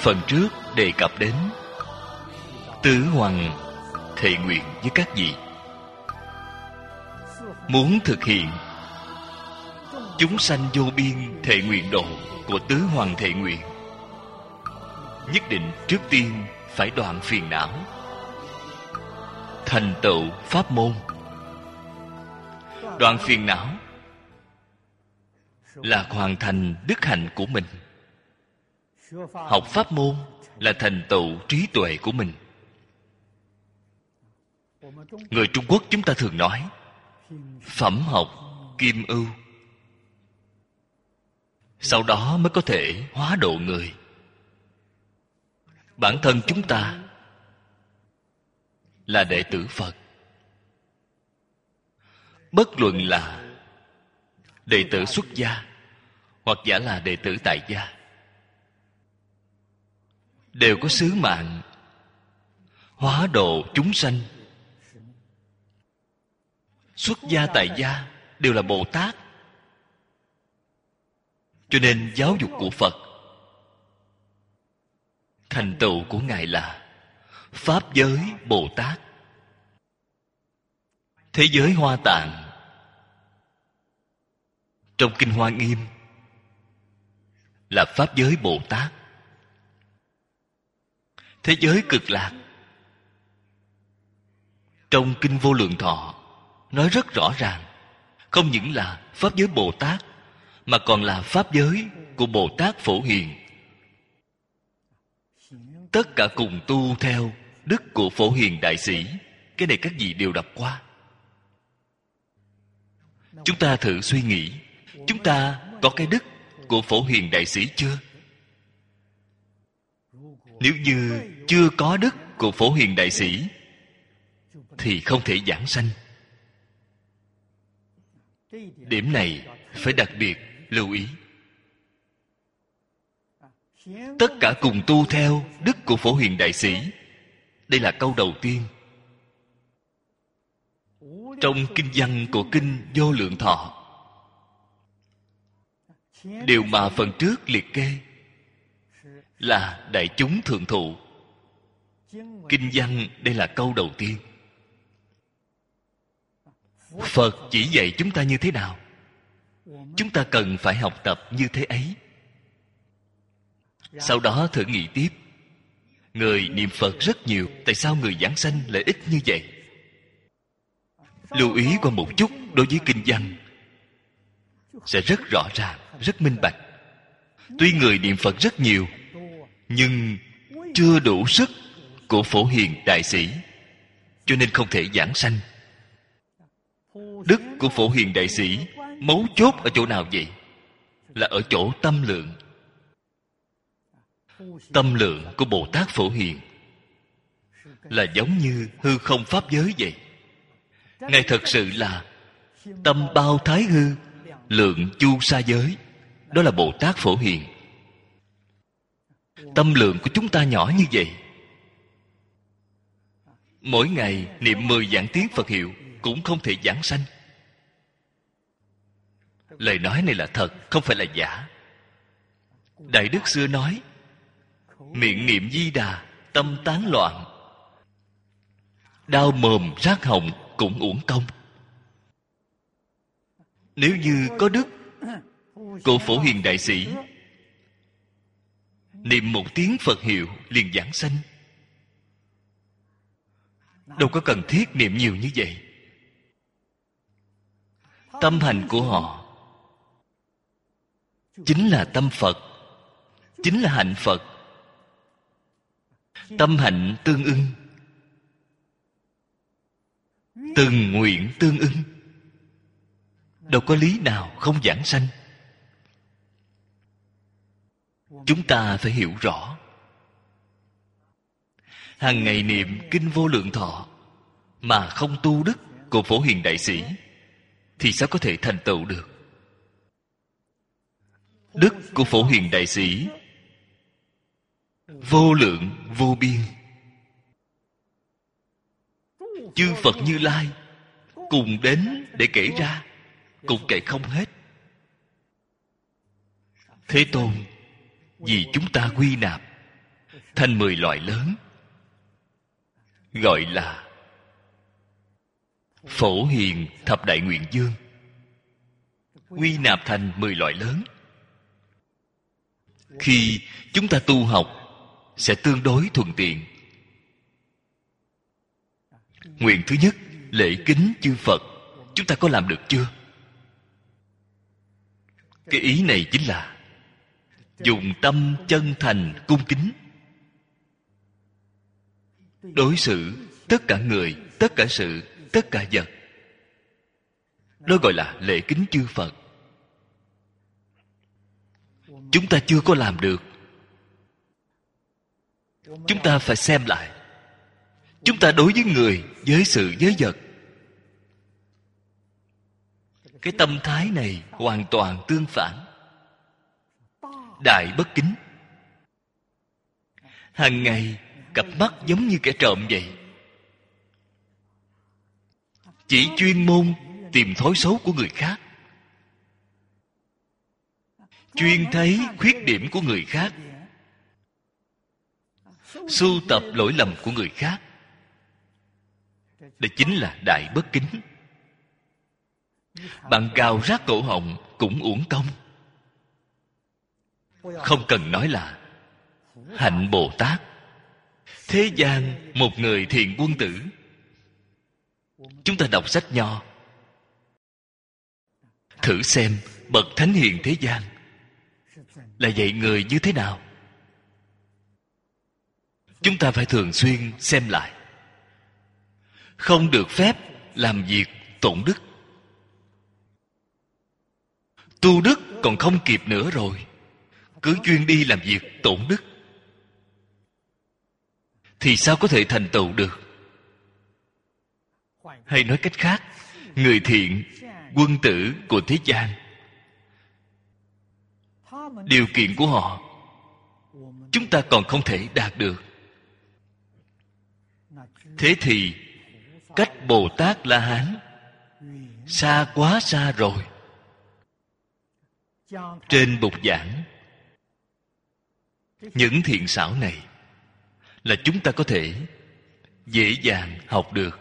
Phần trước đề cập đến Tứ Hoằng thệ nguyện với các vị. Muốn thực hiện chúng sanh vô biên thệ nguyện độ của Tứ Hoằng thệ nguyện, nhất định trước tiên phải đoạn phiền não, thành tựu pháp môn. Đoạn phiền não là hoàn thành đức hạnh của mình. Học pháp môn là thành tựu trí tuệ của mình. Người Trung Quốc chúng ta thường nói phẩm học kim ưu, sau đó mới có thể hóa độ người. Bản thân chúng ta là đệ tử Phật, bất luận là đệ tử xuất gia hoặc giả là đệ tử tại gia, đều có sứ mạng hóa độ chúng sanh. Xuất gia tại gia đều là Bồ Tát. Cho nên giáo dục của Phật, thành tựu của Ngài là Pháp giới Bồ Tát. Thế giới Hoa Tạng trong Kinh Hoa Nghiêm là Pháp giới Bồ Tát. Thế giới Cực Lạc trong Kinh Vô Lượng Thọ nói rất rõ ràng, không những là Pháp giới Bồ Tát mà còn là Pháp giới của Bồ Tát Phổ Hiền. Tất cả cùng tu theo đức của Phổ Hiền Đại Sĩ. Cái này các vị đều đọc qua. Chúng ta thử suy nghĩ, chúng ta có cái đức của Phổ Hiền Đại Sĩ chưa? Nếu như chưa có đức của Phổ Hiền Đại Sĩ thì không thể giảng sanh. Điểm này phải đặc biệt lưu ý. Tất cả cùng tu theo đức của Phổ Hiền Đại Sĩ. Đây là câu đầu tiên. Trong kinh văn của Kinh Vô Lượng Thọ, điều mà phần trước liệt kê là đại chúng thượng thụ. Kinh văn đây là câu đầu tiên. Phật chỉ dạy chúng ta như thế nào, chúng ta cần phải học tập như thế ấy. Sau đó thử nghĩ tiếp, người niệm Phật rất nhiều, tại sao người giảng sanh lại ít như vậy? Lưu ý qua một chút đối với kinh văn sẽ rất rõ ràng, rất minh bạch. Tuy người niệm Phật rất nhiều, nhưng chưa đủ sức của Phổ Hiền Đại Sĩ, cho nên không thể giảng sanh. Đức của Phổ Hiền Đại Sĩ mấu chốt ở chỗ nào vậy? Là ở chỗ tâm lượng. Tâm lượng của Bồ Tát Phổ Hiền là giống như hư không pháp giới vậy. Ngài thật sự là tâm bao thái hư, lượng chu sa giới. Đó là Bồ Tát Phổ Hiền. Tâm lượng của chúng ta nhỏ như vậy, mỗi ngày niệm 10 vạn tiếng Phật hiệu cũng không thể giảng sanh. Lời nói này là thật, không phải là giả. Đại Đức xưa nói, miệng niệm Di Đà, tâm tán loạn, đau mồm rát họng cũng uổng công. Nếu như có đức của Phổ Hiền Đại Sĩ, niệm 1 tiếng Phật hiệu liền giảng sanh. Đâu có cần thiết niệm nhiều như vậy. Tâm hành của họ chính là tâm Phật, chính là hạnh Phật. Tâm hạnh tương ưng, từng nguyện tương ưng, đâu có lý nào không giảng sanh. Chúng ta phải hiểu rõ. Hàng ngày niệm Kinh Vô Lượng Thọ mà không tu đức của Phổ Hiền Đại Sĩ thì sao có thể thành tựu được? Đức của Phổ Hiền Đại Sĩ vô lượng vô biên. Chư Phật Như Lai cùng đến để kể ra, cũng kể không hết. Thế Tôn vì chúng ta quy nạp thành 10 loại lớn, gọi là Phổ Hiền Thập Đại Nguyện Dương. Quy nạp thành 10 loại lớn. Khi chúng ta tu học sẽ tương đối thuận tiện. Nguyện thứ nhất, lễ kính chư Phật. Chúng ta có làm được chưa? Cái ý này chính là dùng tâm chân thành cung kính đối xử tất cả người, tất cả sự, tất cả vật. Đó gọi là lễ kính chư Phật. Chúng ta chưa có làm được. Chúng ta phải xem lại. Chúng ta đối với người, với sự, với vật, cái tâm thái này hoàn toàn tương phản. Đại bất kính. Hàng ngày cặp mắt giống như kẻ trộm vậy, chỉ chuyên môn tìm thói xấu của người khác, chuyên thấy khuyết điểm của người khác, sưu tập lỗi lầm của người khác. Đó chính là đại bất kính. Bạn gào rát cổ họng cũng uổng công. Không cần nói là hạnh Bồ Tát. Thế gian một người thiện quân tử. Chúng ta đọc sách Nho, thử xem bậc thánh hiền thế gian là dạy người như thế nào. Chúng ta phải thường xuyên xem lại. Không được phép làm việc tổn đức. Tu đức còn không kịp nữa rồi, cứ chuyên đi làm việc tổn đức thì sao có thể thành tựu được? Hay nói cách khác, người thiện, quân tử của thế gian, điều kiện của họ chúng ta còn không thể đạt được. Thế thì cách Bồ Tát La Hán xa quá xa rồi. Trên bục giảng, những thiện xảo này là chúng ta có thể dễ dàng học được.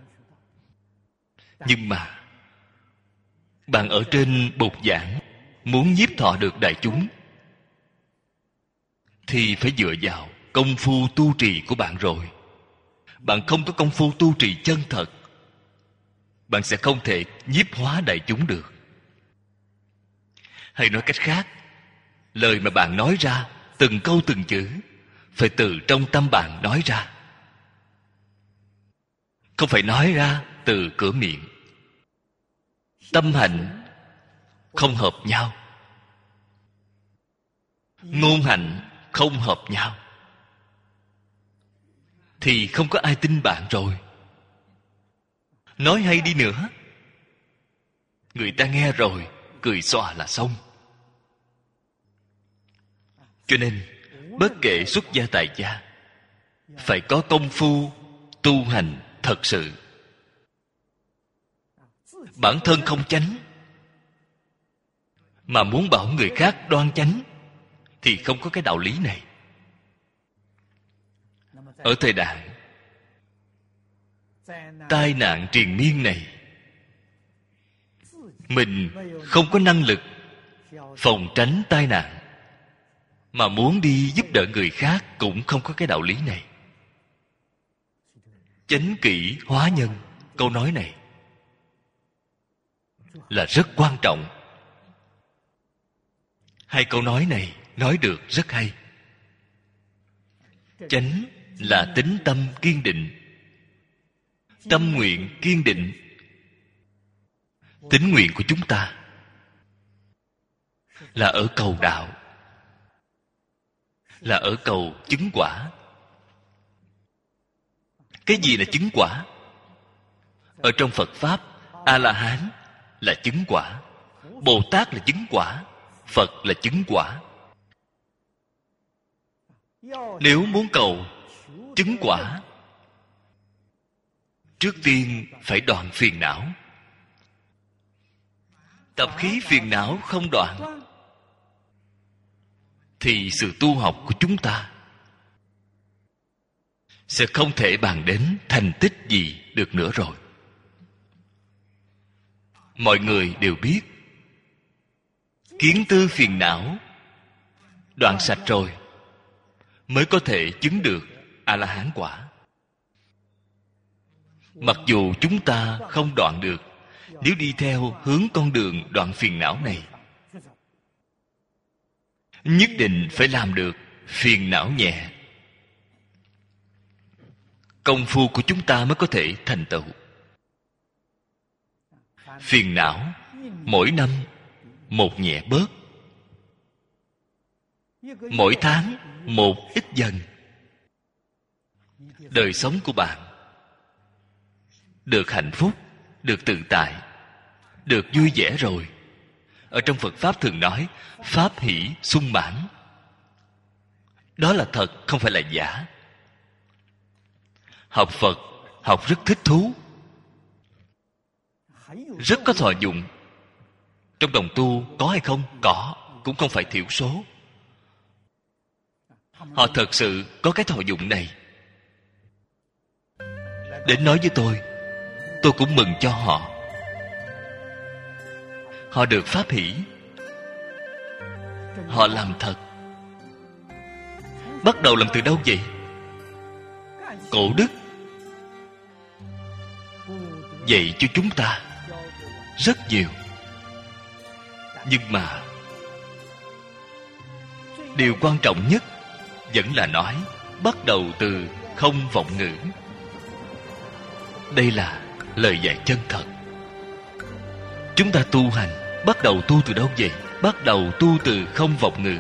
Nhưng mà bạn ở trên bục giảng muốn nhiếp thọ được đại chúng thì phải dựa vào công phu tu trì của bạn rồi. Bạn không có công phu tu trì chân thật, bạn sẽ không thể nhiếp hóa đại chúng được. Hay nói cách khác, lời mà bạn nói ra, từng câu từng chữ phải từ trong tâm bạn nói ra, không phải nói ra từ cửa miệng. Tâm hành không hợp nhau, ngôn hạnh không hợp nhau thì không có ai tin bạn rồi. Nói hay đi nữa, người ta nghe rồi cười xòa là xong. Cho nên bất kể xuất gia tại gia, phải có công phu tu hành thật sự. Bản thân không chánh mà muốn bảo người khác đoan chánh thì không có cái đạo lý này. Ở thời đại tai nạn triền miên này, mình không có năng lực phòng tránh tai nạn mà muốn đi giúp đỡ người khác cũng không có cái đạo lý này. Chánh kỷ hóa nhân, câu nói này là rất quan trọng. Hai câu nói này nói được rất hay. Chánh là tín tâm kiên định, tâm nguyện kiên định. Tín nguyện của chúng ta là ở cầu đạo, là ở cầu chứng quả. Cái gì là chứng quả? Ở trong Phật Pháp, A-la-hán là chứng quả, Bồ Tát là chứng quả, Phật là chứng quả. Nếu muốn cầu chứng quả, trước tiên phải đoạn phiền não. Tập khí phiền não không đoạn thì sự tu học của chúng ta sẽ không thể bàn đến thành tích gì được nữa rồi. Mọi người đều biết, kiến tư phiền não đoạn sạch rồi mới có thể chứng được A-la-hán quả. Mặc dù chúng ta không đoạn được, nếu đi theo hướng con đường đoạn phiền não này, nhất định phải làm được phiền não nhẹ, công phu của chúng ta mới có thể thành tựu. Phiền não mỗi năm một nhẹ bớt, mỗi tháng một ít dần, đời sống của bạn được hạnh phúc, được tự tại, được vui vẻ rồi. Ở trong Phật Pháp thường nói pháp hỷ sung mãn. Đó là thật, không phải là giả. Học Phật, học rất thích thú, rất có thọ dụng. Trong đồng tu có hay không? Có, cũng không phải thiểu số. Họ thật sự có cái thọ dụng này. Đến nói với tôi cũng mừng cho họ. Họ được pháp hỷ, họ làm thật. Bắt đầu làm từ đâu vậy? Cổ đức dạy cho chúng ta rất nhiều. Nhưng mà điều quan trọng nhất vẫn là nói bắt đầu từ không vọng ngữ. Đây là lời dạy chân thật. Chúng ta tu hành bắt đầu tu từ đâu vậy? Bắt đầu tu từ không vọng ngữ,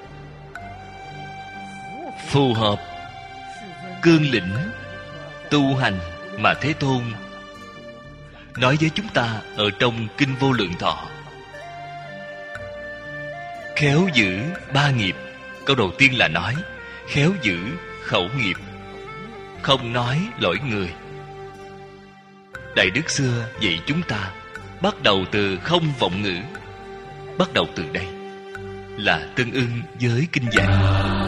phù hợp cương lĩnh tu hành mà Thế Tôn nói với chúng ta ở trong Kinh Vô Lượng Thọ. Khéo giữ ba nghiệp. Câu đầu tiên là nói khéo giữ khẩu nghiệp, không nói lỗi người. Đại Đức xưa dạy chúng ta bắt đầu từ không vọng ngữ. Bắt đầu từ đây là tương ưng với kinh dạy.